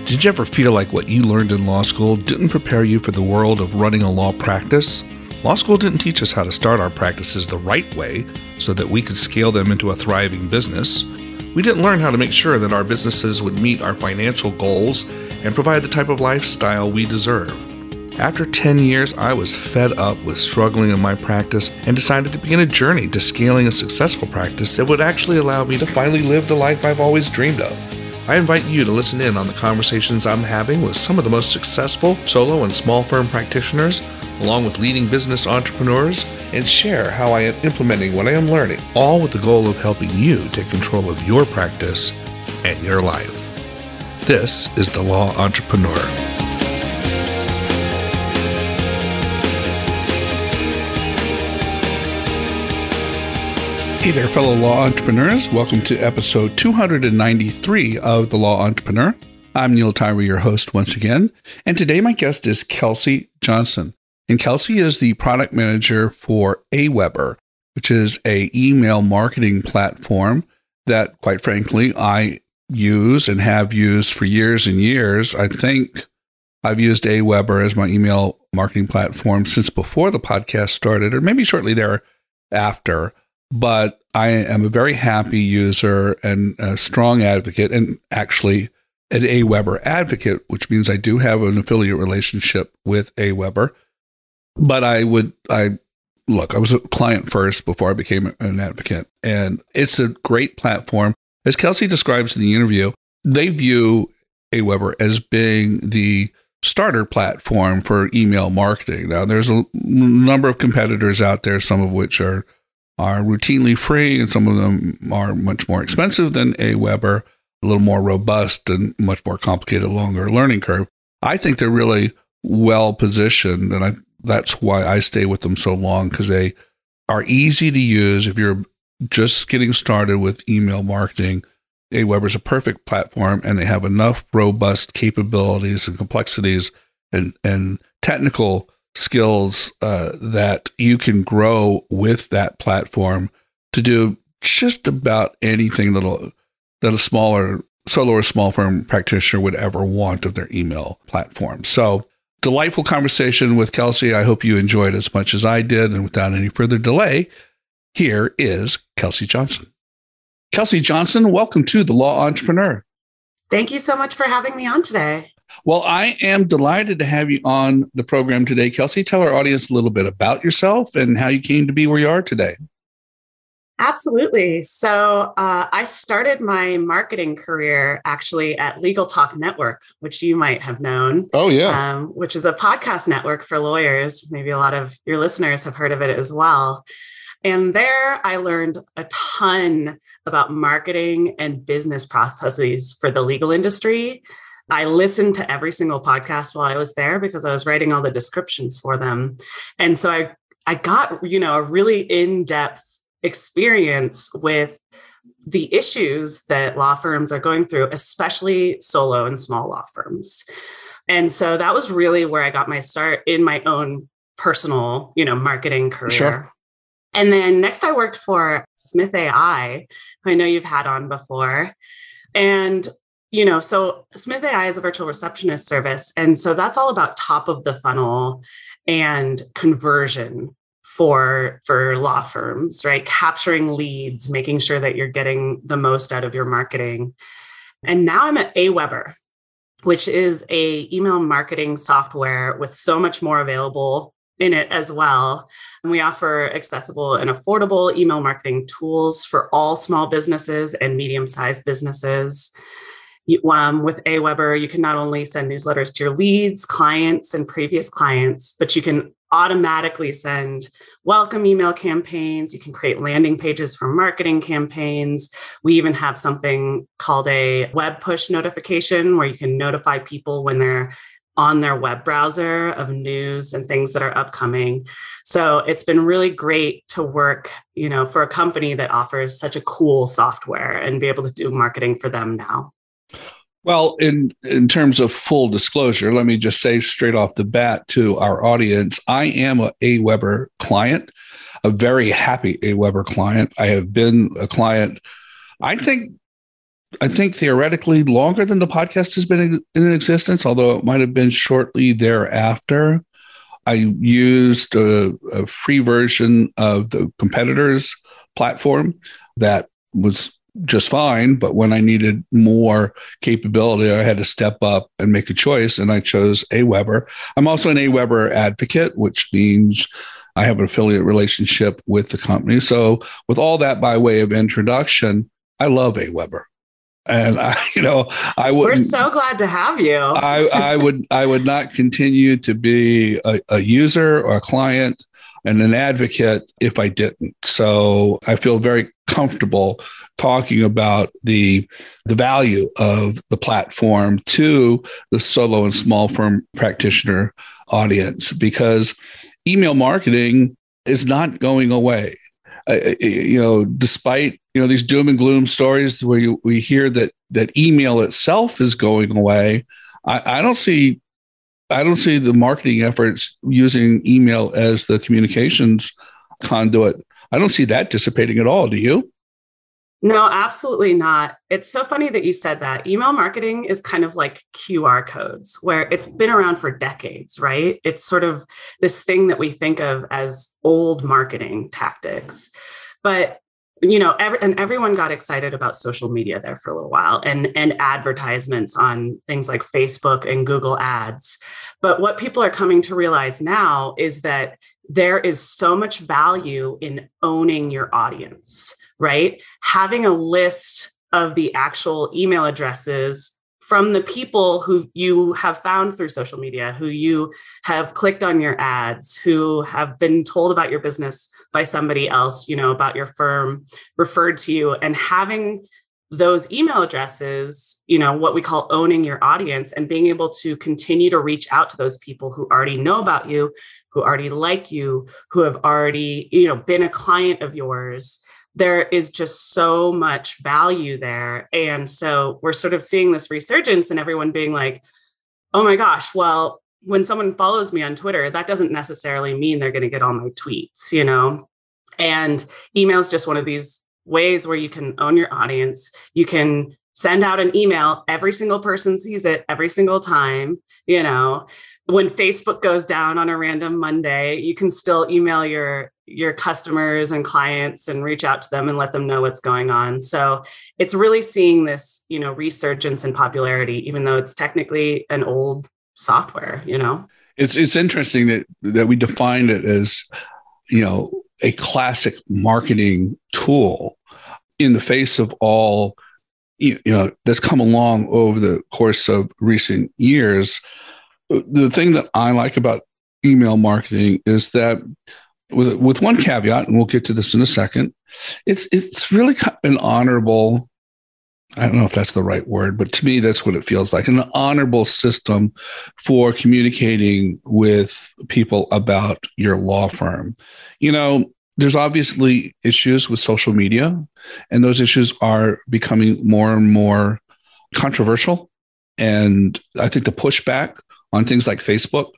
Did you ever feel like what you learned in law school didn't prepare you for the world of running a law practice? Law school didn't teach us how to start our practices the right way so that we could scale them into a thriving business. We didn't learn how to make sure that our businesses would meet our financial goals and provide the type of lifestyle we deserve. After 10 years, I was fed up with struggling in my practice and decided to begin a journey to scaling a successful practice that would actually allow me to finally live the life I've always dreamed of. I invite you to listen in on the conversations I'm having with some of the most successful solo and small firm practitioners, along with leading business entrepreneurs, and share how I am implementing what I am learning, all with the goal of helping you take control of your practice and your life. This is The Law Entrepreneur. Hey there, fellow law entrepreneurs. Welcome to episode 293 of The Law Entrepreneur. I'm Neil Tyree, your host once again. And today my guest is Kelsey Johnson. And Kelsey is the product manager for Aweber, which is an email marketing platform that, quite frankly, I use and have used for years and years. I think I've used Aweber as my email marketing platform since before the podcast started, or maybe shortly thereafter. But I am a very happy user and a strong advocate, and actually an Aweber advocate, which means I do have an affiliate relationship with Aweber. But I was a client first before I became an advocate. And it's a great platform. As Kelsey describes in the interview, they view Aweber as being the starter platform for email marketing. Now, there's a number of competitors out there, some of which are routinely free, and some of them are much more expensive than Aweber, a little more robust and much more complicated, longer learning curve. I think they're really well positioned, and that's why I stay with them so long, because they are easy to use. If you're just getting started with email marketing, Aweber is a perfect platform, and they have enough robust capabilities and complexities and technical skills that you can grow with that platform to do just about anything that a smaller solo or small firm practitioner would ever want of their email platform. So, delightful conversation with Kelsey. I hope you enjoyed as much as I did. And without any further delay, here is Kelsey Johnson. Kelsey Johnson, welcome to The Law Entrepreneur. Thank you so much for having me on today. Well, I am delighted to have you on the program today. Kelsey, tell our audience a little bit about yourself and how you came to be where you are today. Absolutely. So I started my marketing career actually at Legal Talk Network, which you might have known. Oh, yeah. Which is a podcast network for lawyers. Maybe a lot of your listeners have heard of it as well. And there I learned a ton about marketing and business processes for the legal industry. I listened to every single podcast while I was there because I was writing all the descriptions for them. And so I got, a really in-depth experience with the issues that law firms are going through, especially solo and small law firms. And so that was really where I got my start in my own personal, marketing career. Sure. And then next I worked for Smith AI, who I know you've had on before. And so Smith AI is a virtual receptionist service. And so that's all about top of the funnel and conversion for law firms, right? Capturing leads, making sure that you're getting the most out of your marketing. And now I'm at Aweber, which is a email marketing software with so much more available in it as well. And we offer accessible and affordable email marketing tools for all small businesses and medium-sized businesses. With Aweber, you can not only send newsletters to your leads, clients, and previous clients, but you can automatically send welcome email campaigns. You can create landing pages for marketing campaigns. We even have something called a web push notification where you can notify people when they're on their web browser of news and things that are upcoming. So it's been really great to work, for a company that offers such a cool software and be able to do marketing for them now. Well, in terms of full disclosure, let me just say straight off the bat to our audience, I am a Aweber client, a very happy Aweber client. I have been a client, I think, I think theoretically longer than the podcast has been in existence, although it might have been shortly thereafter. I used a free version of the competitor's platform that was just fine. But when I needed more capability, I had to step up and make a choice. And I chose Aweber. I'm also an Aweber advocate, which means I have an affiliate relationship with the company. So with all that by way of introduction, I love Aweber. And We're so glad to have you. I would not continue to be a user or a client and an advocate if I didn't. So I feel very comfortable talking about the value of the platform to the solo and small firm practitioner audience, because email marketing is not going away. Despite these doom and gloom stories where we hear that email itself is going away, I don't see the marketing efforts using email as the communications conduit. I don't see that dissipating at all. Do you? No, absolutely not. It's so funny that you said that. Email marketing is kind of like QR codes, where it's been around for decades, right? It's sort of this thing that we think of as old marketing tactics. But everyone got excited about social media there for a little while, and advertisements on things like Facebook and Google Ads. But what people are coming to realize now is that there is so much value in owning your audience, right? Having a list of the actual email addresses from the people who you have found through social media, who you have clicked on your ads, who have been told about your business by somebody else, about your firm, referred to you, and having those email addresses, what we call owning your audience, and being able to continue to reach out to those people who already know about you, who already like you, who have already, been a client of yours. There is just so much value there. And so we're sort of seeing this resurgence and everyone being like, oh my gosh, well, when someone follows me on Twitter, that doesn't necessarily mean they're going to get all my tweets, and email is just one of these ways where you can own your audience. You can send out an email. Every single person sees it every single time. When Facebook goes down on a random Monday, you can still email your customers and clients and reach out to them and let them know what's going on. So it's really seeing this, resurgence in popularity, even though it's technically an old software, It's interesting that we defined it as, a classic marketing tool in the face of all, that's come along over the course of recent years. The thing that I like about email marketing is that with one caveat, and we'll get to this in a second, it's really an honorable, I don't know if that's the right word, but to me, that's what it feels like, an honorable system for communicating with people about your law firm. There's obviously issues with social media, and those issues are becoming more and more controversial. And I think the pushback on things like Facebook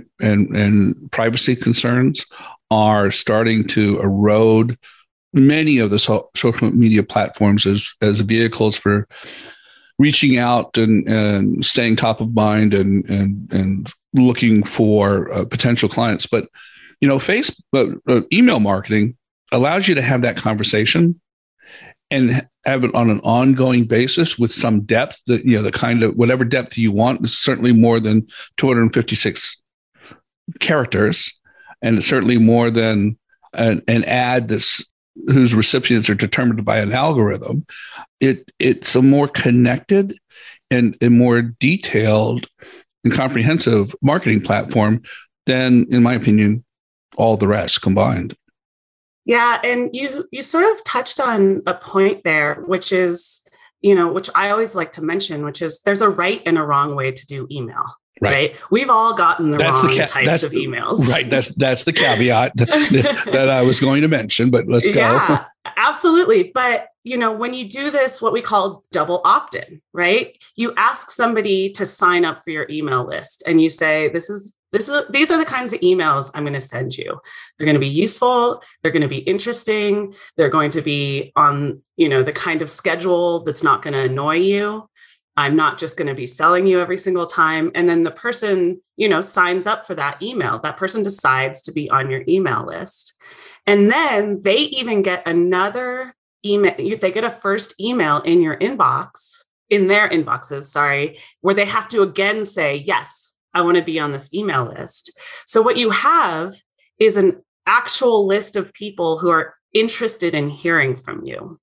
and privacy concerns are starting to erode many of the social media platforms as vehicles for reaching out and staying top of mind and looking for potential clients. But Facebook email marketing allows you to have that conversation and have it on an ongoing basis with some depth, that the kind of whatever depth you want. Is certainly more than 256 characters, and it's certainly more than an ad whose recipients are determined by an algorithm. It's a more connected and more detailed and comprehensive marketing platform than, in my opinion, all the rest combined. Yeah. And you sort of touched on a point there, which is, which I always like to mention, which is there's a right and a wrong way to do email. Right. We've all gotten the wrong types of emails. Right. That's the caveat that I was going to mention, but let's go. Yeah, absolutely. But, when you do this, what we call double opt-in, right? You ask somebody to sign up for your email list and you say, these are the kinds of emails I'm going to send you. They're going to be useful. They're going to be interesting. They're going to be on, the kind of schedule that's not going to annoy you. I'm not just going to be selling you every single time. And then the person, signs up for that email. That person decides to be on your email list. And then they even get another email. They get a first email in your inbox, in their inboxes, where they have to again say, yes, I want to be on this email list. So what you have is an actual list of people who are interested in hearing from you.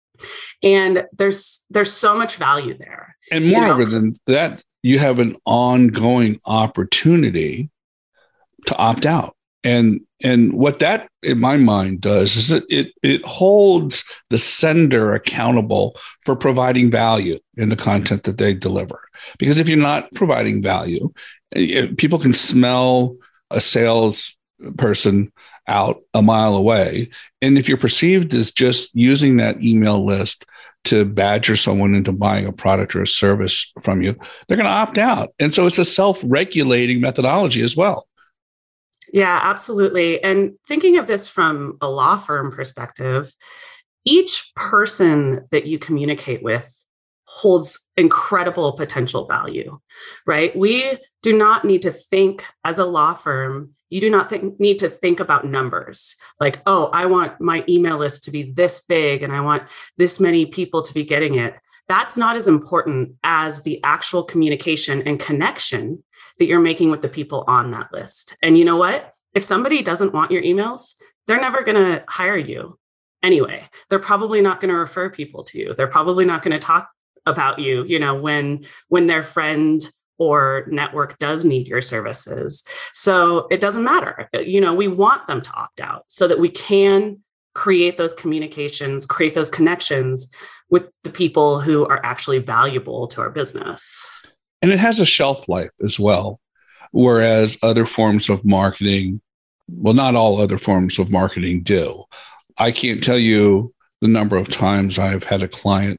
And there's so much value there. And moreover than that, you have an ongoing opportunity to opt out. And what that, in my mind, does is it holds the sender accountable for providing value in the content that they deliver. Because if you're not providing value, people can smell a salesperson out a mile away. And if you're perceived as just using that email list to badger someone into buying a product or a service from you, they're going to opt out. And so it's a self-regulating methodology as well. Yeah, absolutely. And thinking of this from a law firm perspective, each person that you communicate with holds incredible potential value, right? We do not need to think as a law firm. You do not need to think about numbers like, oh, I want my email list to be this big and I want this many people to be getting it. That's not as important as the actual communication and connection that you're making with the people on that list. And you know what? If somebody doesn't want your emails, they're never going to hire you anyway. They're probably not going to refer people to you. They're probably not going to talk about you, when their friend or network does need your services. So it doesn't matter. We want them to opt out so that we can create those communications, create those connections with the people who are actually valuable to our business. And it has a shelf life as well. Whereas other forms of marketing, well, not all other forms of marketing do. I can't tell you the number of times I've had a client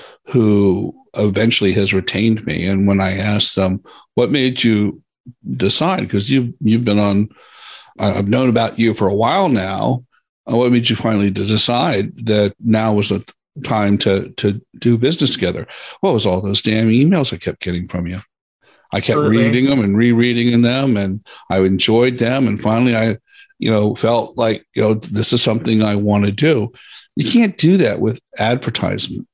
who eventually has retained me. And when I asked them, what made you decide? Because you've been on, I've known about you for a while now. What made you finally decide that now was the time to do business together? What was all those damn emails I kept getting from you? I kept reading them and rereading them, and I enjoyed them. And finally, I, felt like, this is something I want to do. You can't do that with advertisement.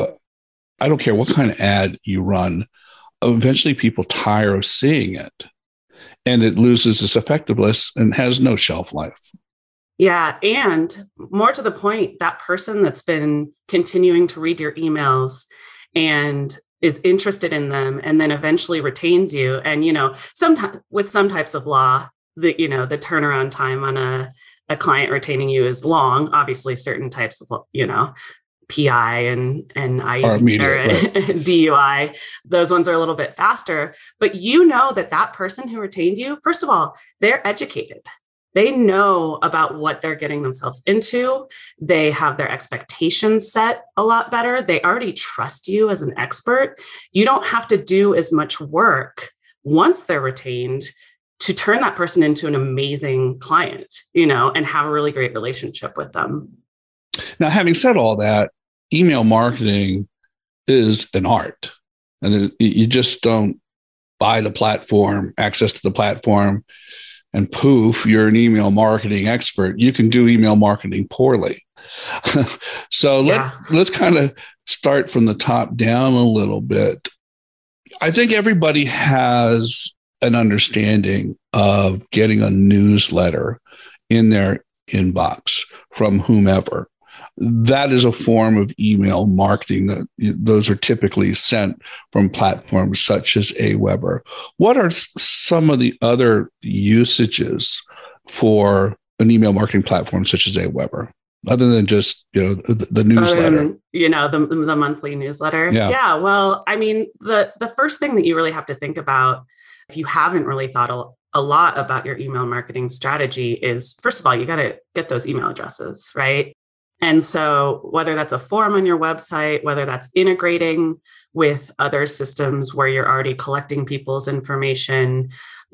I don't care what kind of ad you run. Eventually, people tire of seeing it, and it loses its effectiveness and has no shelf life. Yeah. And more to the point, that person that's been continuing to read your emails and is interested in them and then eventually retains you. And, sometimes with some types of law, the turnaround time on a client retaining you is long. Obviously, certain types of, PI and DUI, those ones are a little bit faster. But that person who retained you, first of all, they're educated. They know about what they're getting themselves into. They have their expectations set a lot better. They already trust you as an expert. You don't have to do as much work once they're retained to turn that person into an amazing client, and have a really great relationship with them. Now, having said all that, email marketing is an art, and you just don't buy the platform, access to the platform, and poof, you're an email marketing expert. You can do email marketing poorly. So let's kind of start from the top down a little bit. I think everybody has an understanding of getting a newsletter in their inbox from whomever. That is a form of email marketing that those are typically sent from platforms such as Aweber. What are some of the other usages for an email marketing platform such as Aweber, other than just, the newsletter? The monthly newsletter. Yeah. Well, I mean, the first thing that you really have to think about if you haven't really thought a lot about your email marketing strategy is, first of all, you got to get those email addresses, right? And so whether that's a form on your website, whether that's integrating with other systems where you're already collecting people's information,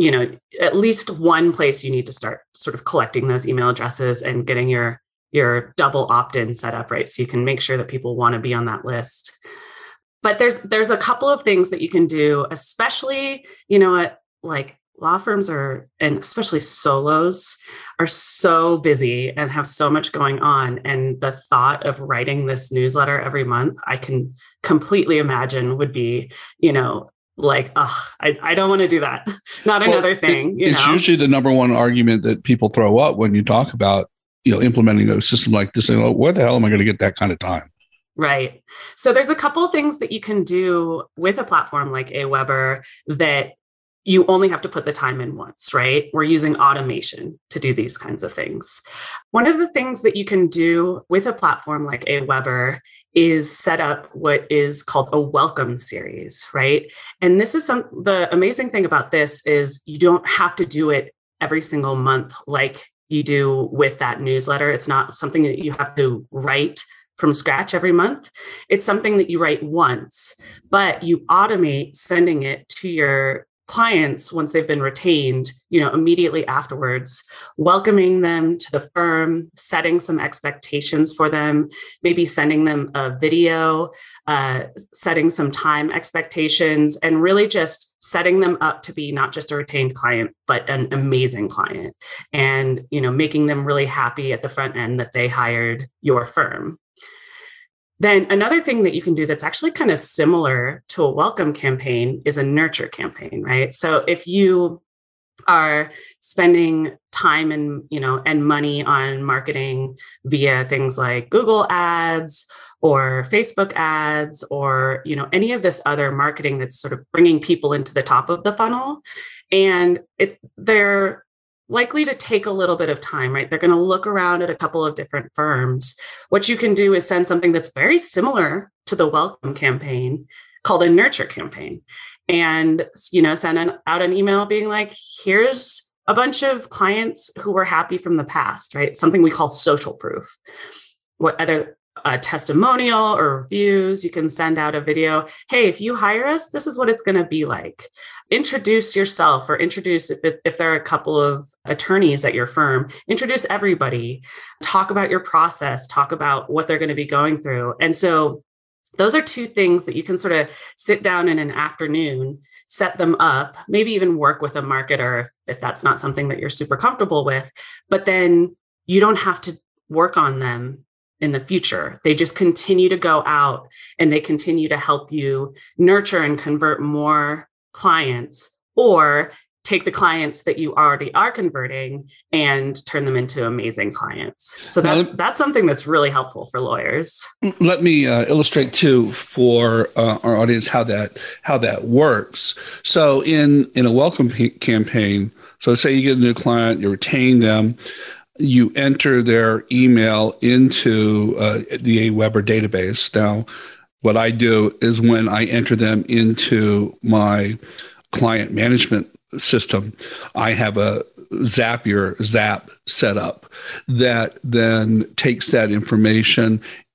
at least one place you need to start sort of collecting those email addresses and getting your double opt-in set up, right? So you can make sure that people want to be on that list. But there's a couple of things that you can do, especially, like law firms and especially solos are so busy and have so much going on. And the thought of writing this newsletter every month, I can completely imagine would be, like, I don't want to do that. Not another thing. It's usually the number one argument that people throw up when you talk about, implementing a system like this. Like, where the hell am I going to get that kind of time? Right. So there's a couple of things that you can do with a platform like Aweber that you only have to put the time in once, right? We're using automation to do these kinds of things. One of the things that you can do with a platform like Aweber is set up what is called a welcome series, right? And this is the amazing thing about this is you don't have to do it every single month like you do with that newsletter. It's not something that you have to write from scratch every month. It's something that you write once, but you automate sending it to your clients once they've been retained, immediately afterwards, welcoming them to the firm, setting some expectations for them, maybe sending them a video, setting some time expectations, and really just setting them up to be not just a retained client, but an amazing client, and, making them really happy at the front end that they hired your firm. Then another thing that you can do that's actually kind of similar to a welcome campaign is a nurture campaign, right? So if you are spending time and money on marketing via things like Google ads or Facebook ads or, any of this other marketing that's sort of bringing people into the top of the funnel, and they're likely to take a little bit of time, right? They're going to look around at a couple of different firms. What you can do is send something that's very similar to the welcome campaign called a nurture campaign, and, send out an email being like, here's a bunch of clients who were happy from the past, right? Something we call social proof. Whether a testimonial or reviews, you can send out a video. Hey, if you hire us, this is what it's going to be like. Introduce yourself, or introduce, if there are a couple of attorneys at your firm, introduce everybody, talk about your process, talk about what they're going to be going through. And so those are two things that you can sort of sit down in an afternoon, set them up, maybe even work with a marketer if that's not something that you're super comfortable with, but then you don't have to work on them in the future. They just continue to go out and they continue to help you nurture and convert more clients, or take the clients that you already are converting and turn them into amazing clients. So that's something that's really helpful for lawyers. Let me illustrate too for our audience how that works. So in a welcome campaign, so say you get a new client, you retain them, you enter their email into the Aweber database. Now, what I do is when I enter them into my client management system, I have a Zapier Zap set up that then takes that information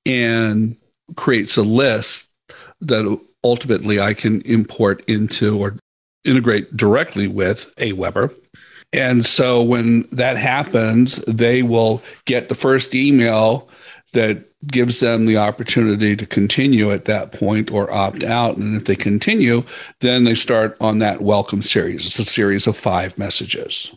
and creates a list that ultimately I can import into or integrate directly with Aweber. And so when that happens, they will get the first email that gives them the opportunity to continue at that point or opt out. And if they continue, then they start on that welcome series. It's a series of 5 messages.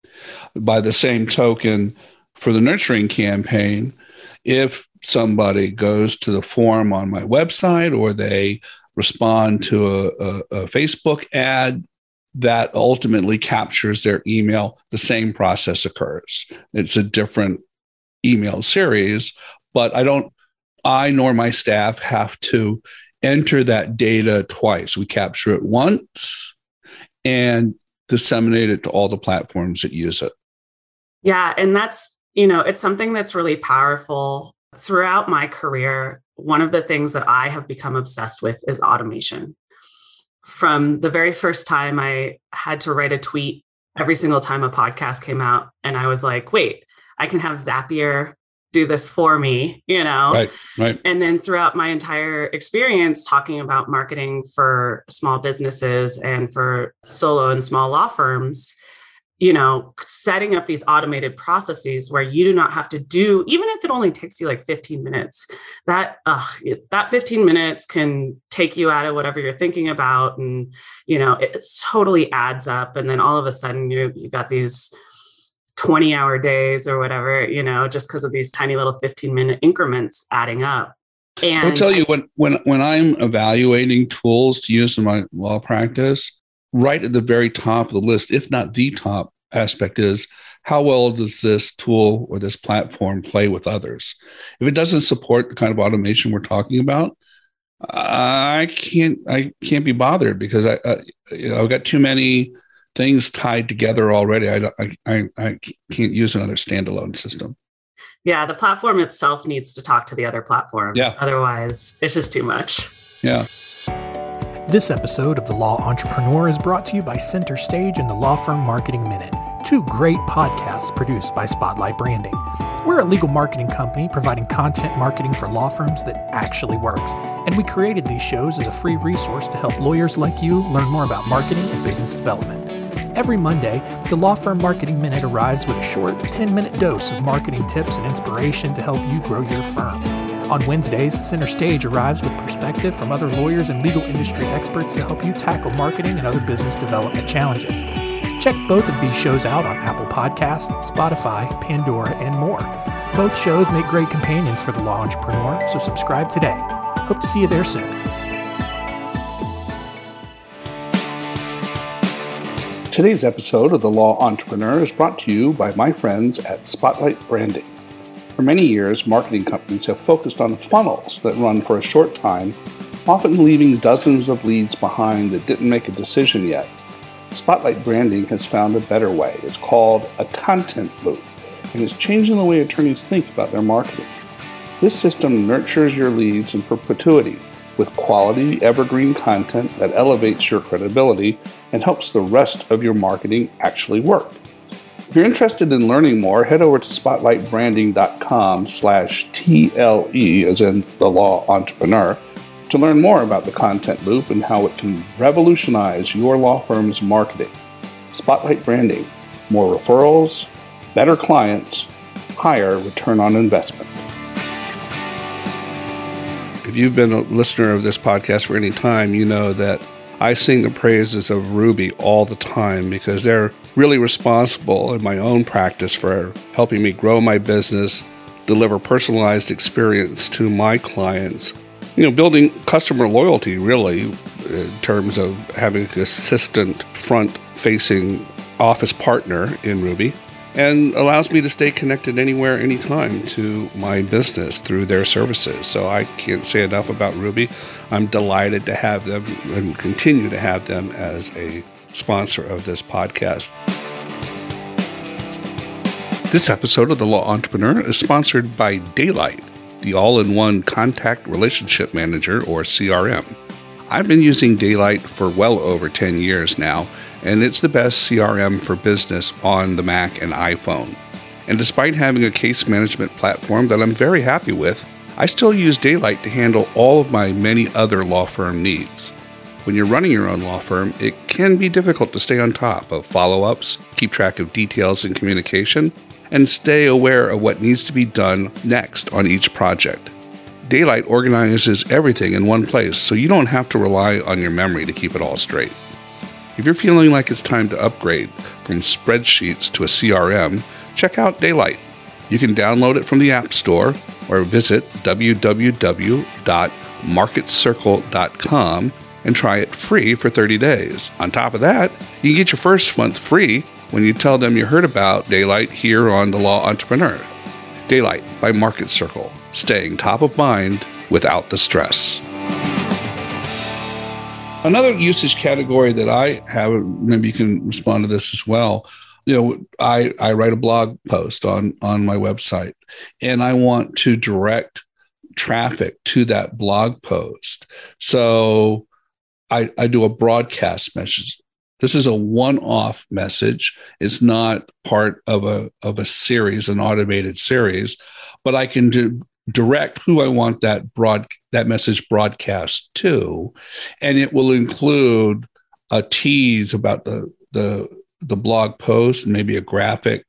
By the same token, for the nurturing campaign, if somebody goes to the form on my website or they respond to a Facebook ad, that ultimately captures their email, the same process occurs. It's a different email series, but I nor my staff have to enter that data twice. We capture it once and disseminate it to all the platforms that use it. Yeah. And that's, it's something that's really powerful. Throughout my career, one of the things that I have become obsessed with is automation. From the very first time I had to write a tweet every single time a podcast came out, and I was like, wait, I can have Zapier do this for me, Right, right. And then throughout my entire experience talking about marketing for small businesses and for solo and small law firms, setting up these automated processes where you do not have to do, even if it only takes you like 15 minutes, that 15 minutes can take you out of whatever you're thinking about. And, it totally adds up. And then all of a sudden you've got these 20-hour days or whatever, just because of these tiny little 15-minute increments adding up. And I'll tell you, when I'm evaluating tools to use in my law practice, right at the very top of the list, if not the top aspect, is how well does this tool or this platform play with others? If it doesn't support the kind of automation we're talking about, I can't be bothered, because I've got too many things tied together already. I can't use another standalone system. Yeah, the platform itself needs to talk to the other platforms. Yeah. Otherwise, it's just too much. Yeah. This episode of The Law Entrepreneur is brought to you by Center Stage and the Law Firm Marketing Minute, two great podcasts produced by Spotlight Branding. We're a legal marketing company providing content marketing for law firms that actually works, and we created these shows as a free resource to help lawyers like you learn more about marketing and business development. Every Monday, the Law Firm Marketing Minute arrives with a short 10-minute dose of marketing tips and inspiration to help you grow your firm. On Wednesdays, Center Stage arrives with perspective from other lawyers and legal industry experts to help you tackle marketing and other business development challenges. Check both of these shows out on Apple Podcasts, Spotify, Pandora, and more. Both shows make great companions for the law entrepreneur, so subscribe today. Hope to see you there soon. Today's episode of The Law Entrepreneur is brought to you by my friends at Spotlight Branding. For many years, marketing companies have focused on funnels that run for a short time, often leaving dozens of leads behind that didn't make a decision yet. Spotlight Branding has found a better way. It's called a content loop, and it's changing the way attorneys think about their marketing. This system nurtures your leads in perpetuity with quality, evergreen content that elevates your credibility and helps the rest of your marketing actually work. If you're interested in learning more, head over to spotlightbranding.com/TLE, as in the law entrepreneur, to learn more about the content loop and how it can revolutionize your law firm's marketing. Spotlight Branding, more referrals, better clients, higher return on investment. If you've been a listener of this podcast for any time, you know that I sing the praises of Ruby all the time, because they're really responsible in my own practice for helping me grow my business, deliver personalized experience to my clients, building customer loyalty, really, in terms of having a consistent front-facing office partner in Ruby, and allows me to stay connected anywhere, anytime to my business through their services. So I can't say enough about Ruby. I'm delighted to have them and continue to have them as a sponsor of this podcast. This episode of The Law Entrepreneur is sponsored by Daylight, the all-in-one contact relationship manager, or CRM. I've been using Daylight for well over 10 years now, and it's the best CRM for business on the Mac and iPhone. And despite having a case management platform that I'm very happy with, I still use Daylight to handle all of my many other law firm needs. When you're running your own law firm, it can be difficult to stay on top of follow-ups, keep track of details in communication, and stay aware of what needs to be done next on each project. Daylight organizes everything in one place, so you don't have to rely on your memory to keep it all straight. If you're feeling like it's time to upgrade from spreadsheets to a CRM, check out Daylight. You can download it from the App Store or visit www.marketcircle.com and try it free for 30 days. On top of that, you can get your first month free when you tell them you heard about Daylight here on The Law Entrepreneur. Daylight by Market Circle, staying top of mind without the stress. Another usage category that I have, maybe you can respond to this as well. I write a blog post on my website, and I want to direct traffic to that blog post. So I do a broadcast This is a one-off message. It's not part of a series, an automated series, but I can direct who I want that message broadcast to, and it will include a tease about the blog post and maybe a graphic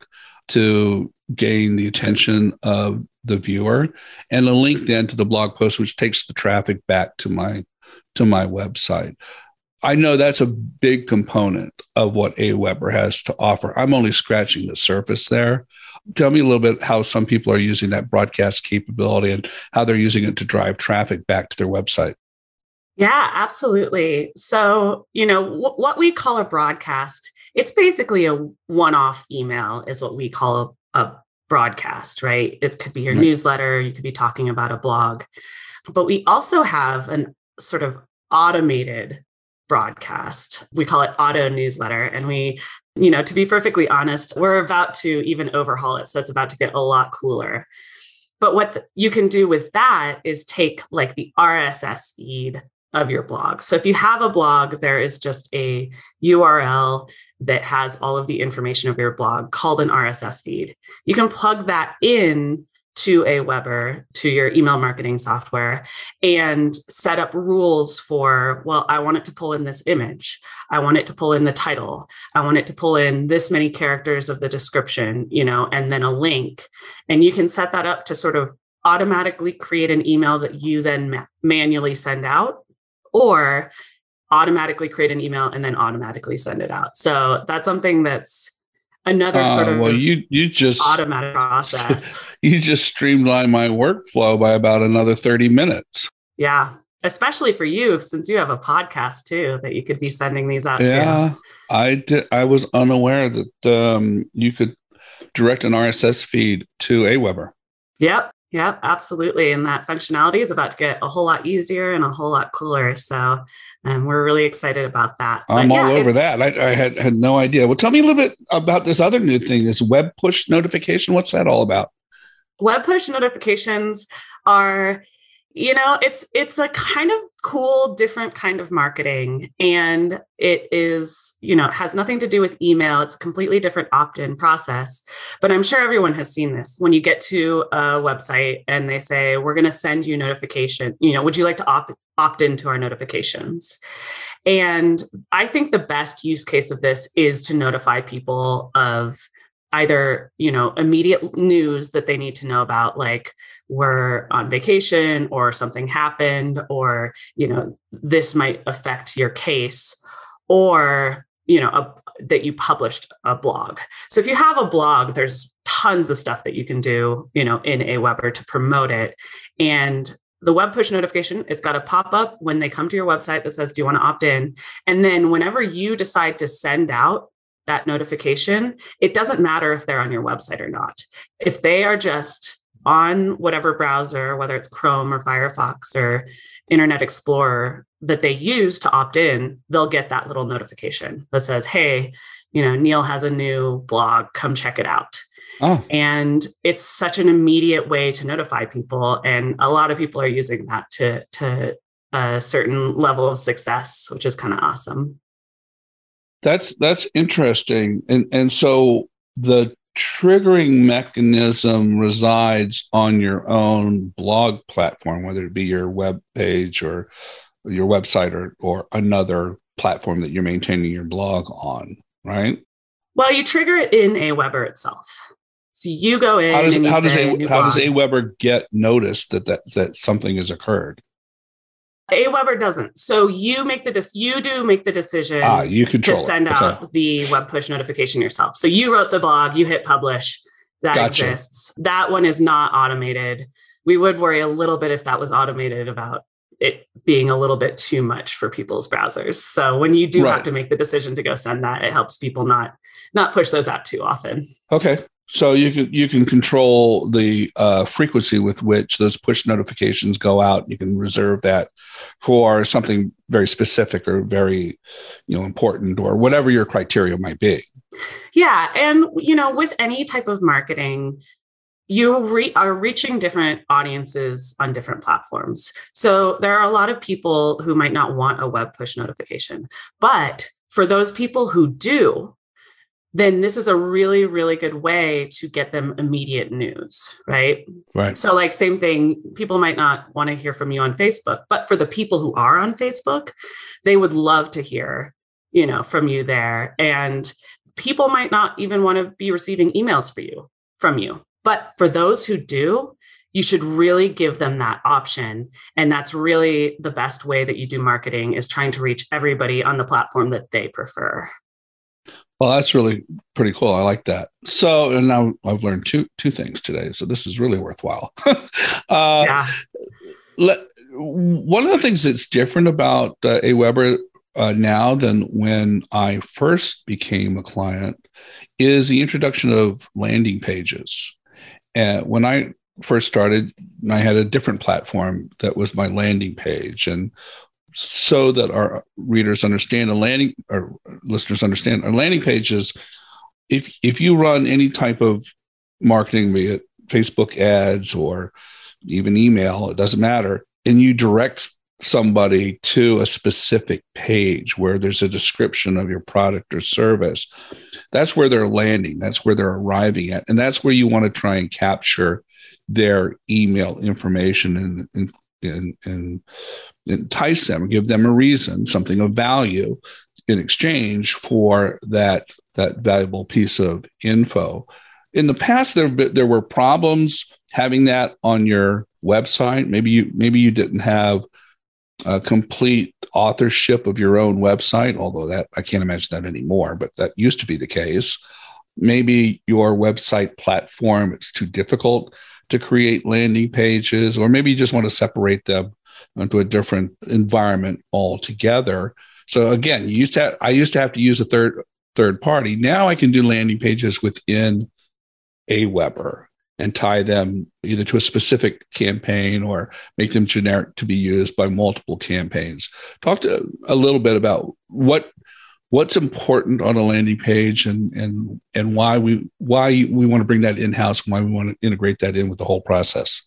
to gain the attention of the viewer, and a link then to the blog post, which takes the traffic back to my website. I know that's a big component of what Aweber has to offer. I'm only scratching the surface there. Tell me a little bit how some people are using that broadcast capability and how they're using it to drive traffic back to their website. Yeah, absolutely. So, what we call a broadcast, it's basically a one-off email is what we call a broadcast, right? It could be your newsletter. You could be talking about a blog. But we also have an sort of automated broadcast. We call it auto newsletter. And we, to be perfectly honest, we're about to even overhaul it. So it's about to get a lot cooler. But what you can do with that is take like the RSS feed of your blog. So if you have a blog, there is just a URL that has all of the information of your blog called an RSS feed. You can plug that in to Aweber, to your email marketing software, and set up rules for, well, I want it to pull in this image. I want it to pull in the title. I want it to pull in this many characters of the description, and then a link. And you can set that up to sort of automatically create an email that you then manually send out, or automatically create an email and then automatically send it out. So that's something that's another sort of you just automatic process. You just streamlined my workflow by about another 30 minutes. Yeah, especially for you, since you have a podcast too, that you could be sending these out to. I was unaware that you could direct an RSS feed to Aweber. Yep, absolutely. And that functionality is about to get a whole lot easier and a whole lot cooler. So we're really excited about that. I'm all over that. I had no idea. Well, tell me a little bit about this other new thing, this web push notification. What's that all about? Web push notifications are, it's a kind of cool, different kind of marketing. And it is, it has nothing to do with email. It's a completely different opt-in process. But I'm sure everyone has seen this. When you get to a website and they say, we're going to send you notification, would you like to opt into our notifications? And I think the best use case of this is to notify people of either, immediate news that they need to know about, like we're on vacation or something happened, or, this might affect your case, or, that you published a blog. So if you have a blog, there's tons of stuff that you can do, in Aweber to promote it. And the web push notification, it's got to pop up when they come to your website that says, do you want to opt in? And then whenever you decide to send out that notification, it doesn't matter if they're on your website or not. If they are just on whatever browser, whether it's Chrome or Firefox or Internet Explorer that they use to opt in, they'll get that little notification that says, hey, Neil has a new blog, come check it out. Oh. And it's such an immediate way to notify people. And a lot of people are using that to a certain level of success, which is kind of awesome. That's interesting. And so the triggering mechanism resides on your own blog platform, whether it be your web page or your website or another platform that you're maintaining your blog on, right? Well, you trigger it in Aweber itself. So you go in. How does Aweber get notice that something has occurred? Aweber doesn't. So you make the decision to send out the web push notification yourself. So you wrote the blog, you hit publish, that exists. That one is not automated. We would worry a little bit if that was automated about it being a little bit too much for people's browsers. So when you do have to make the decision to go send that, it helps people not push those out too often. Okay. So you can control the frequency with which those push notifications go out. You can reserve that for something very specific or very, important, or whatever your criteria might be. Yeah, and with any type of marketing, you are reaching different audiences on different platforms. So there are a lot of people who might not want a web push notification, but for those people who do, then this is a really, really good way to get them immediate news, right? Right. So like same thing, people might not want to hear from you on Facebook, but for the people who are on Facebook, they would love to hear, from you there. And people might not even want to be receiving emails from you. But for those who do, you should really give them that option. And that's really the best way that you do marketing, is trying to reach everybody on the platform that they prefer. Well, that's really pretty cool. I like that. So, and now I've learned two things today. So this is really worthwhile. Yeah. One of the things that's different about Aweber now than when I first became a client is the introduction of landing pages. And when I first started, I had a different platform that was my landing page. And so that our readers understand or listeners understand, a landing page is if you run any type of marketing, be it Facebook ads or even email, it doesn't matter, and you direct somebody to a specific page where there's a description of your product or service, that's where they're landing. That's where they're arriving at. And that's where you want to try and capture their email information and entice them, give them a reason, something of value in exchange for that valuable piece of info. In the past, there were problems having that on your website. Maybe you didn't have a complete authorship of your own website, although that I can't imagine that anymore, but that used to be the case. Maybe your website platform is too difficult to create landing pages, or maybe you just want to separate them into a different environment altogether. So again, I used to have to use a third party. Now I can do landing pages within Aweber and tie them either to a specific campaign or make them generic to be used by multiple campaigns. Talk a little bit about what's important on a landing page and why we want to bring that in-house, and why we want to integrate that in with the whole process.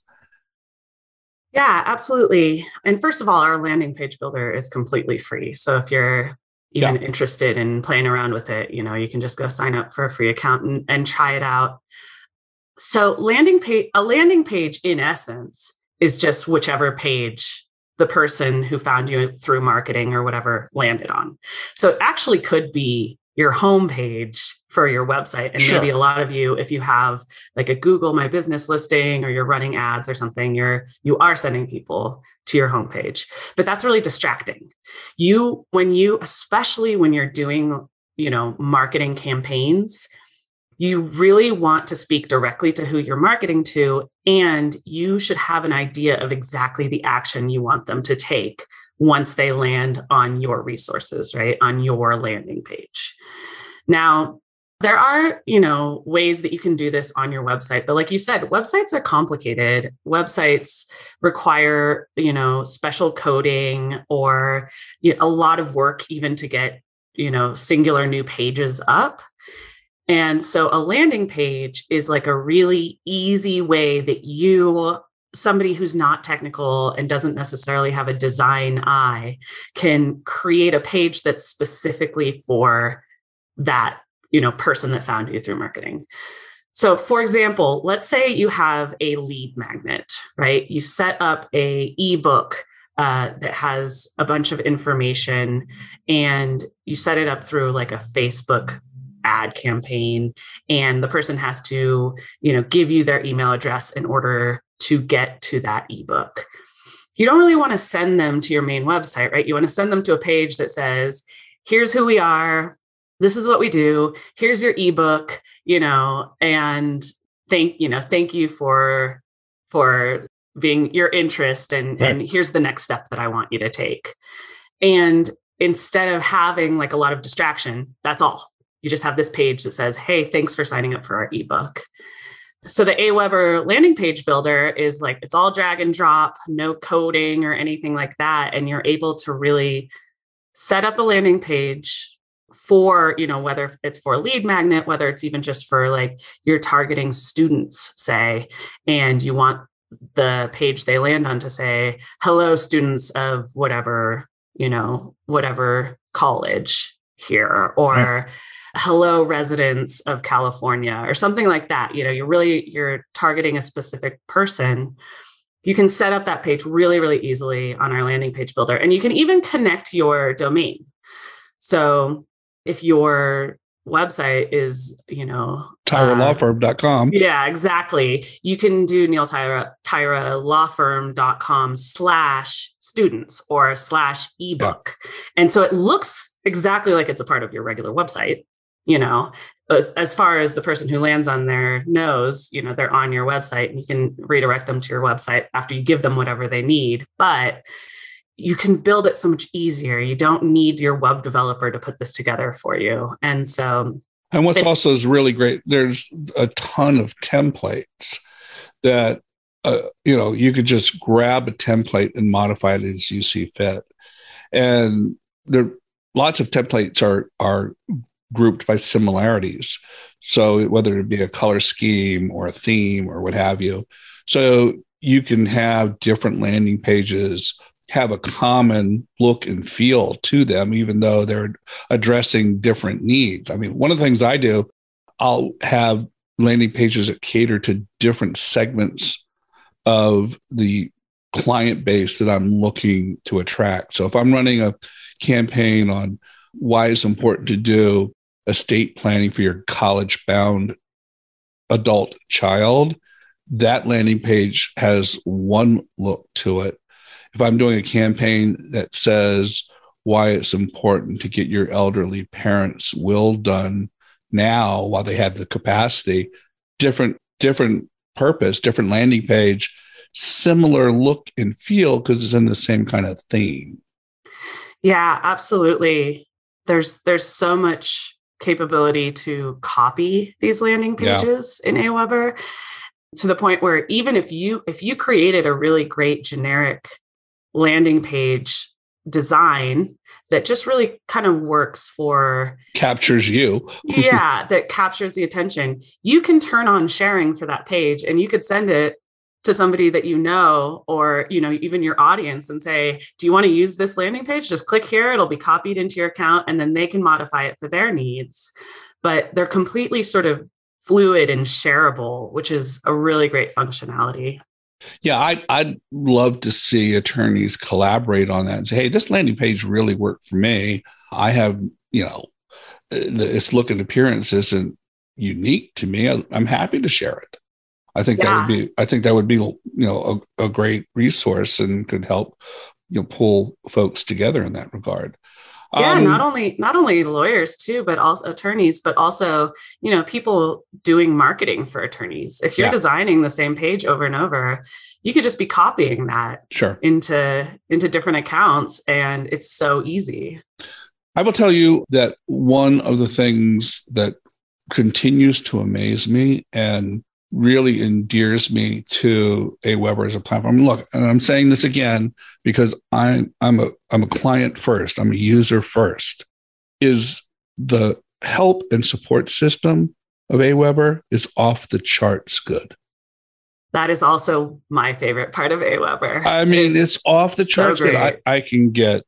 Yeah, absolutely. And first of all, our landing page builder is completely free. So if you're even interested in playing around with it, you can just go sign up for a free account and try it out. So a landing page in essence is just whichever page the person who found you through marketing or whatever landed on. So it actually could be your homepage for your website. And maybe a lot of you, if you have like a Google My Business listing or you're running ads or something, you are sending people to your homepage. But that's really distracting. Especially when you're doing, marketing campaigns, you really want to speak directly to who you're marketing to, and you should have an idea of exactly the action you want them to take once they land on your resources, right? On your landing page. Now, there are, ways that you can do this on your website, but like you said, websites are complicated. Websites require, special coding or a lot of work even to get, singular new pages up. And so a landing page is like a really easy way that somebody who's not technical and doesn't necessarily have a design eye can create a page that's specifically for that, person that found you through marketing. So for example, let's say you have a lead magnet, right? You set up a ebook that has a bunch of information, and you set it up through like a Facebook ad campaign, and the person has to, give you their email address in order to get to that ebook. You don't really want to send them to your main website, right? You want to send them to a page that says, here's who we are, this is what we do, here's your ebook, and thank you for being your interest, and here's the next step that I want you to take. And instead of having like a lot of distraction, that's all. You just have this page that says, hey, thanks for signing up for our ebook. So the Aweber landing page builder is like, it's all drag and drop, no coding or anything like that. And you're able to really set up a landing page for, whether it's for a lead magnet, whether it's even just for like you're targeting students, say, and you want the page they land on to say, hello, students of whatever, whatever college. here, or hello residents of California, or something like that. You're targeting a specific person. You can set up that page really, really easily on our landing page builder. And you can even connect your domain. So if your website is, TyraLawFirm.com. Yeah, exactly. You can do NeilTyraLawFirm.com/students or /ebook. Yeah. And so it looks exactly like it's a part of your regular website. As far as the person who lands on there knows, they're on your website, and you can redirect them to your website after you give them whatever they need. But you can build it so much easier. You don't need your web developer to put this together for you. And what's also is really great, there's a ton of templates that, you could just grab a template and modify it as you see fit. And lots of templates are grouped by similarities. So whether it be a color scheme or a theme or what have you. So you can have different landing pages have a common look and feel to them, even though they're addressing different needs. I mean, one of the things I do, I'll have landing pages that cater to different segments of the client base that I'm looking to attract. So if I'm running a campaign on why it's important to do estate planning for your college-bound adult child, that landing page has one look to it. If I'm doing a campaign that says why it's important to get your elderly parents' will done now while they have the capacity, different purpose, different landing page, similar look and feel because it's in the same kind of theme. Yeah, absolutely. There's so much capability to copy these landing pages in Aweber, to the point where even if you created a really great generic landing page design that just really kind of works for captures you. That captures the attention. You can turn on sharing for that page, and you could send it to somebody that or even your audience, and say, do you want to use this landing page? Just click here, it'll be copied into your account, and then they can modify it for their needs. But they're completely sort of fluid and shareable, which is a really great functionality. Yeah, I'd love to see attorneys collaborate on that and say, hey, this landing page really worked for me. I have, its look and appearance isn't unique to me. I'm happy to share it. I think that would be a great resource and could help pull folks together in that regard. Yeah, not only lawyers too, but also attorneys, but also, people doing marketing for attorneys. If you're designing the same page over and over, you could just be copying that into different accounts, and it's so easy. I will tell you that one of the things that continues to amaze me and really endears me to Aweber as a platform. Look, and I'm saying this again because I'm a client first, I'm a user first, is the help and support system of Aweber is off the charts good. That is also my favorite part of Aweber. I mean, it's off the charts good. I can get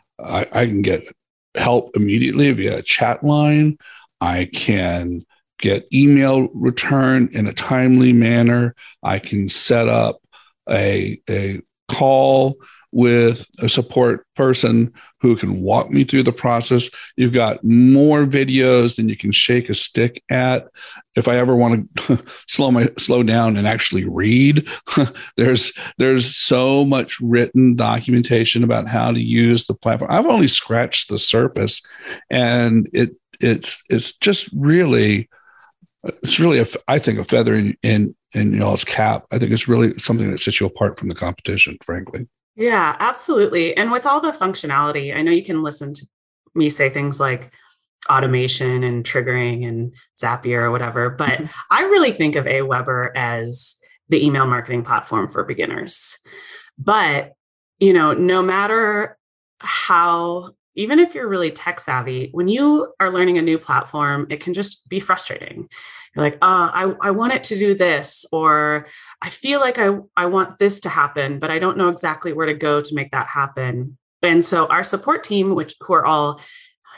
help immediately via a chat line. I can get email return in a timely manner. I can set up a call with a support person who can walk me through the process. You've got more videos than you can shake a stick at. If I ever want to slow down and actually read, there's so much written documentation about how to use the platform. I've only scratched the surface, and it's just really. It's really, I think, a feather in y'all's cap. I think it's really something that sets you apart from the competition, frankly. Yeah, absolutely. And with all the functionality, I know you can listen to me say things like automation and triggering and Zapier or whatever, but I really think of Aweber as the email marketing platform for beginners. But, no matter how, even if you're really tech savvy, when you are learning a new platform, it can just be frustrating. You're like, I want it to do this, or I feel like I want this to happen, but I don't know exactly where to go to make that happen. And so our support team, who are all,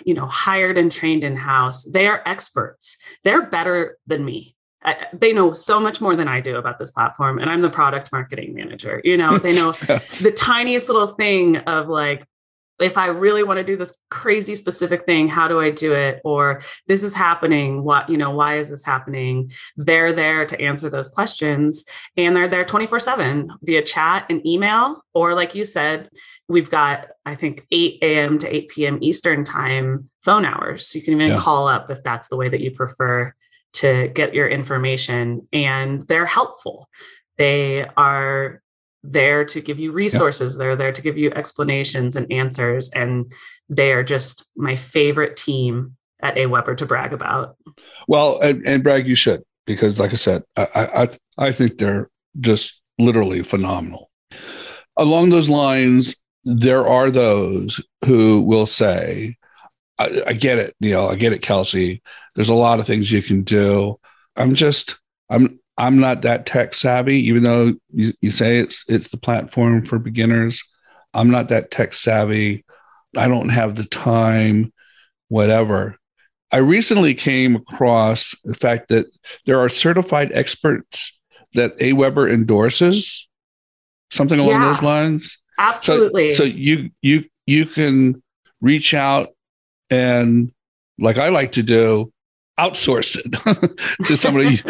hired and trained in-house. They are experts. They're better than me. They know so much more than I do about this platform. And I'm the product marketing manager. They know the tiniest little thing of like, if I really want to do this crazy specific thing, how do I do it? Or this is happening. Why is this happening? They're there to answer those questions. And they're there 24/7 via chat and email. Or like you said, we've got, I think, 8 a.m. to 8 p.m. Eastern time phone hours. So you can even call up if that's the way that you prefer to get your information. And they're helpful. They are there to give you resources. They're there to give you explanations and answers. And they are just my favorite team at AWeber to brag about. Well, and brag you should, because like I said, I think they're just literally phenomenal. Along those lines, there are those who will say, I get it, Neil. I get it, Kelsey. There's a lot of things you can do. I'm not that tech savvy, even though you say it's the platform for beginners. I'm not that tech savvy. I don't have the time, whatever. I recently came across the fact that there are certified experts that AWeber endorses, something along those lines. Absolutely. So you can reach out and, like I like to do, outsource it to somebody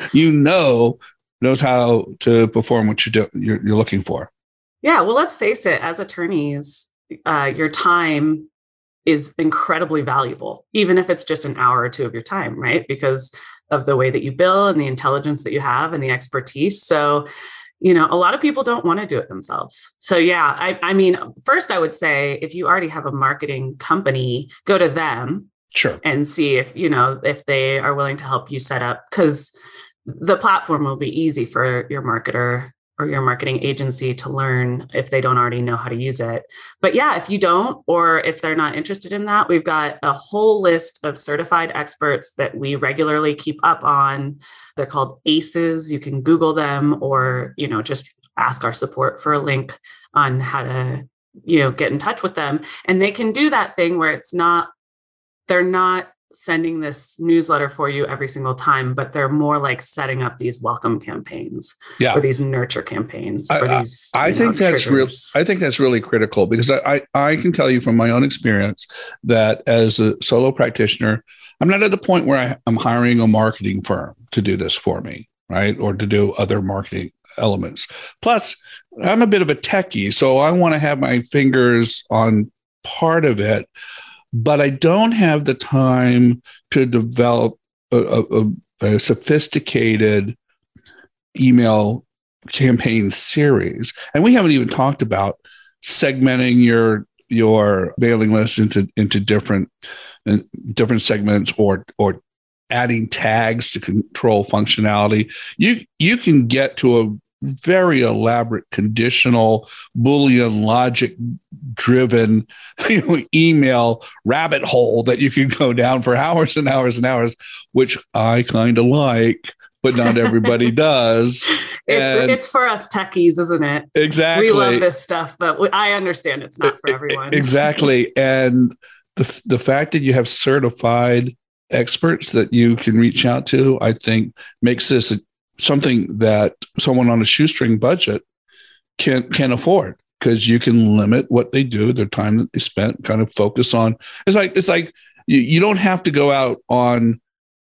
knows how to perform what you're looking for. Yeah, well, let's face it. As attorneys, your time is incredibly valuable, even if it's just an hour or two of your time, right? Because of the way that you bill and the intelligence that you have and the expertise. So, a lot of people don't want to do it themselves. So yeah, I mean, first I would say if you already have a marketing company, go to them. Sure. And see if they are willing to help you set up, because the platform will be easy for your marketer or your marketing agency to learn if they don't already know how to use it. But yeah, if you don't, or if they're not interested in that, we've got a whole list of certified experts that we regularly keep up on. They're called ACEs. You can Google them, or, just ask our support for a link on how to, get in touch with them. And they can do that thing where they're not sending this newsletter for you every single time, but they're more like setting up these welcome campaigns or these nurture campaigns. I think that's really critical, because I can tell you from my own experience that as a solo practitioner, I'm not at the point where I'm hiring a marketing firm to do this for me, right? Or to do other marketing elements. Plus, I'm a bit of a techie, so I want to have my fingers on part of it. But I don't have the time to develop a sophisticated email campaign series. And we haven't even talked about segmenting your mailing list into different segments, or adding tags to control functionality. You can get to a very elaborate conditional Boolean logic driven email rabbit hole that you can go down for hours and hours and hours, which I kind of like, but not everybody does. It's for us techies, isn't it? Exactly. We love this stuff, but I understand it's not for everyone. Exactly. And the fact that you have certified experts that you can reach out to, I think makes this something that someone on a shoestring budget can afford, because you can limit what they do, their time that they spent, kind of focus on. It's like you don't have to go out on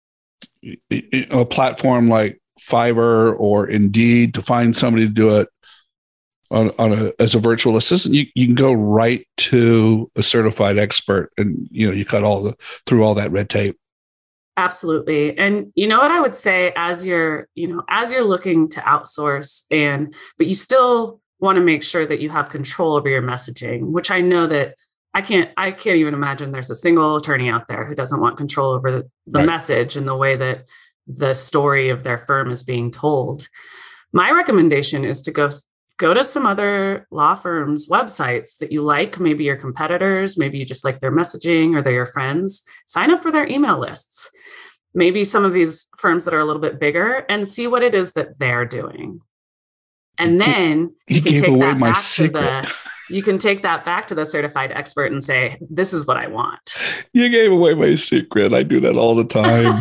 a platform like Fiverr or Indeed to find somebody to do it as a virtual assistant. You can go right to a certified expert, and you cut through all that red tape. Absolutely. And you know what I would say, as you're looking to outsource, but you still want to make sure that you have control over your messaging, which I know that I can't even imagine there's a single attorney out there who doesn't want control over the right message and the way that the story of their firm is being told. My recommendation is to go to some other law firms' websites that you like, maybe your competitors, maybe you just like their messaging or they're your friends. Sign up for their email lists. Maybe some of these firms that are a little bit bigger, and see what it is that they're doing. And then you can take that back to You can take that back to the certified expert and say, this is what I want. You gave away my secret. I do that all the time.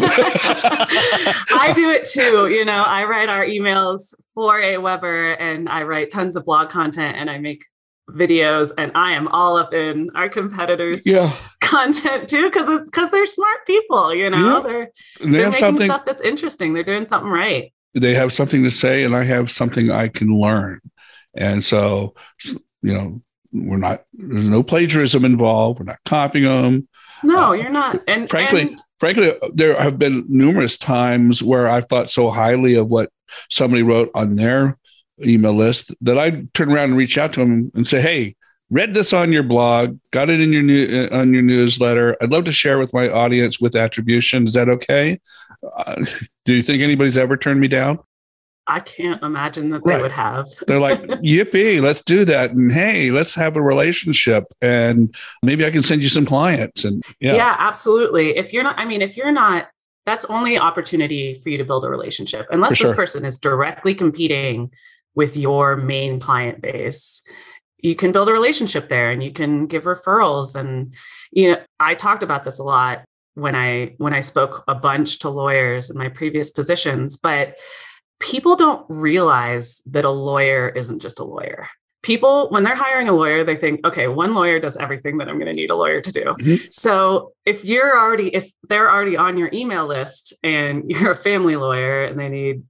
I do it too. I write our emails for AWeber, and I write tons of blog content, and I make videos, and I am all up in our competitors' content too, because they're smart people. They're making stuff that's interesting. They're doing something right. They have something to say, and I have something I can learn. And so, there's no plagiarism involved. We're not copying them. No, you're not. And frankly, there have been numerous times where I've thought so highly of what somebody wrote on their email list that I turn around and reach out to them and say, hey, read this on your blog, got it in your on your newsletter. I'd love to share with my audience with attribution. Is that okay? Do you think anybody's ever turned me down? I can't imagine that they would have. They're like, yippee, let's do that. And hey, let's have a relationship. And maybe I can send you some clients. And yeah, absolutely. If you're not, that's only opportunity for you to build a relationship. Unless this person is directly competing with your main client base, you can build a relationship there and you can give referrals. And, I talked about this a lot when I spoke a bunch to lawyers in my previous positions, but people don't realize that a lawyer isn't just a lawyer. People, when they're hiring a lawyer, they think, okay, one lawyer does everything that I'm going to need a lawyer to do. Mm-hmm. So if they're already on your email list and you're a family lawyer and they need,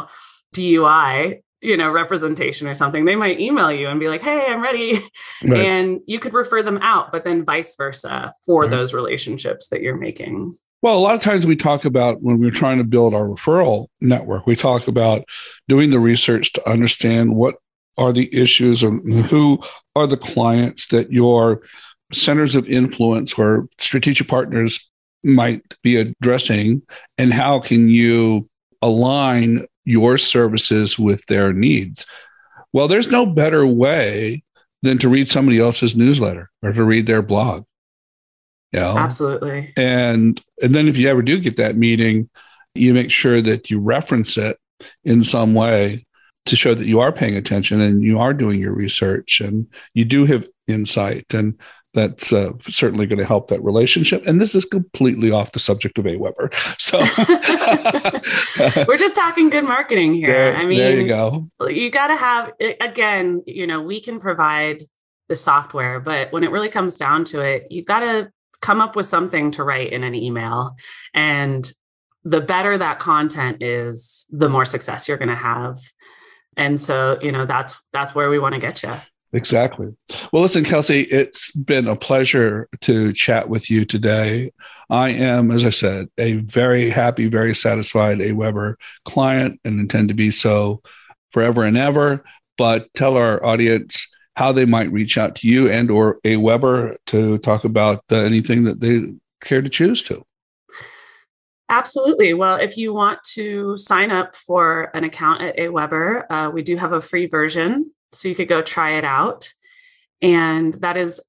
DUI, representation or something, they might email you and be like, hey, I'm ready. Right. And you could refer them out, but then vice versa for those relationships that you're making. Well, a lot of times we talk about when we're trying to build our referral network, we talk about doing the research to understand what are the issues and who are the clients that your centers of influence or strategic partners might be addressing, and how can you align your services with their needs. Well, there's no better way than to read somebody else's newsletter or to read their blog. Absolutely. And then if you ever do get that meeting, you make sure that you reference it in some way to show that you are paying attention and you are doing your research and you do have insight. And that's certainly going to help that relationship. And this is completely off the subject of AWeber. So we're just talking good marketing here. There you go. You got to have, again, we can provide the software, but when it really comes down to it, you got to come up with something to write in an email. And the better that content is, the more success you're going to have. And so, that's where we want to get you. Exactly. Well, listen, Kelsey, it's been a pleasure to chat with you today. I am, as I said, a very happy, very satisfied AWeber client and intend to be so forever and ever. But tell our audience how they might reach out to you and or AWeber to talk about anything that they care to choose to. Absolutely. Well, if you want to sign up for an account at AWeber, we do have a free version, so you could go try it out. And that is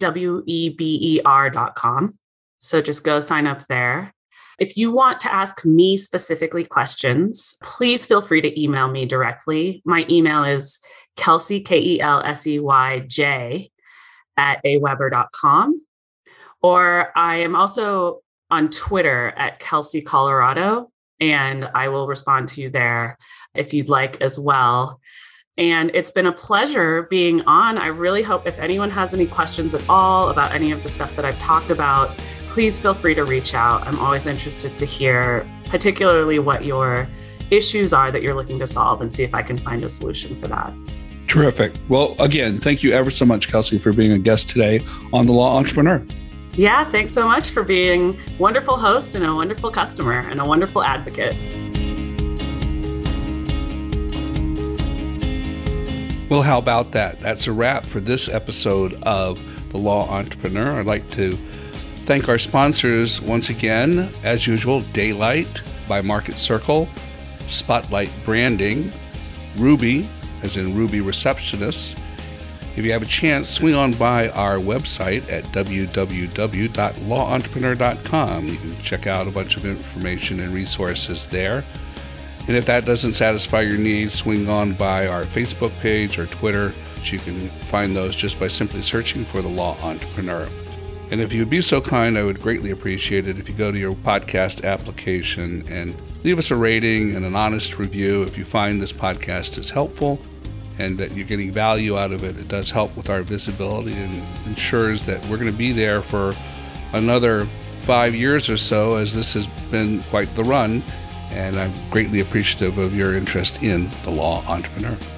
aweber.com. So just go sign up there. If you want to ask me specifically questions, please feel free to email me directly. My email is Kelsey, KELSEYJ @aweber.com. Or I am also on Twitter at Kelsey Colorado, and I will respond to you there if you'd like as well. And it's been a pleasure being on. I really hope if anyone has any questions at all about any of the stuff that I've talked about, please feel free to reach out. I'm always interested to hear particularly what your issues are that you're looking to solve and see if I can find a solution for that. Terrific. Well, again, thank you ever so much, Kelsey, for being a guest today on The Law Entrepreneur. Yeah, thanks so much for being a wonderful host and a wonderful customer and a wonderful advocate. Well, how about that? That's a wrap for this episode of The Law Entrepreneur. I'd like to thank our sponsors once again, as usual, Daylight by Market Circle, Spotlight Branding, Ruby, as in Ruby Receptionist. If you have a chance, swing on by our website at www.lawentrepreneur.com. You can check out a bunch of information and resources there. And if that doesn't satisfy your needs, swing on by our Facebook page or Twitter. which you can find those just by simply searching for The Law Entrepreneur. And if you would be so kind, I would greatly appreciate it if you go to your podcast application and leave us a rating and an honest review. If you find this podcast is helpful and that you're getting value out of it, it does help with our visibility and ensures that we're going to be there for another 5 years or so, as this has been quite the run. And I'm greatly appreciative of your interest in The Law Entrepreneur.